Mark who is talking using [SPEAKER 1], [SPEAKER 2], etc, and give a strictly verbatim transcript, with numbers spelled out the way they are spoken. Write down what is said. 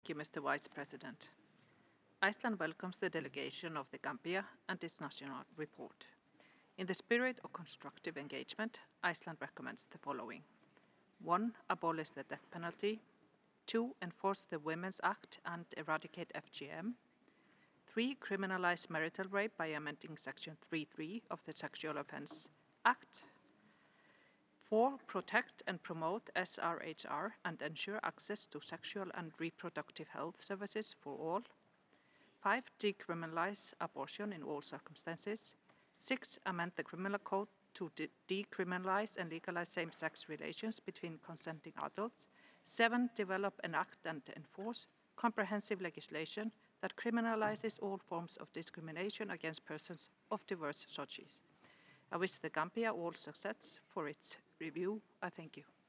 [SPEAKER 1] Thank you, Mister Vice President. Iceland welcomes the delegation of the Gambia and its national report. In the spirit of constructive engagement, Iceland recommends the following. one. Abolish the death penalty. two. Enforce the Women's Act and eradicate F G M. three. Criminalize marital rape by amending Section three point three of the Sexual Offence Act. four. Protect and promote S R H R and ensure access to sexual and reproductive health services for all. five. Decriminalize abortion in all circumstances. six. Amend the criminal code to de- decriminalize and legalize same-sex relations between consenting adults. seven. Develop, enact and enforce comprehensive legislation that criminalizes all forms of discrimination against persons of diverse societies. I wish the Gambia all success for its review. I thank you.